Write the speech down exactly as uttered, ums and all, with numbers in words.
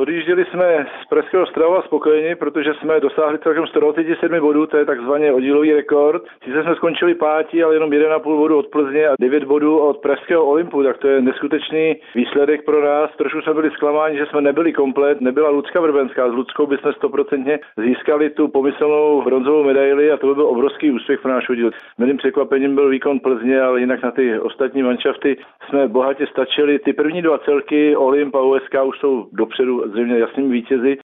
Odjížděli jsme z Pražského Ostrova spokojeni, protože jsme dosáhli celkem sto dvacet sedm bodů, to je takzvaně oddílový rekord. Sice jsme skončili pátí, ale jenom jeden a půl bodu od Plzně a devět bodů od Pražského Olympu, tak to je neskutečný výsledek pro nás. Trošku jsme byli zklamáni, že jsme nebyli komplet, nebyla Lucka Vrbenská, s Luckou bychom stoprocentně získali tu pomyslnou bronzovou medaili a to by byl obrovský úspěch pro náš oddíl. Milým překvapením byl výkon Plzně, ale jinak na ty ostatní manšafty jsme bohatě stačili. Ty první dva celky Olymp a U S K už jsou dopředu zřejmě jasnými vítězi.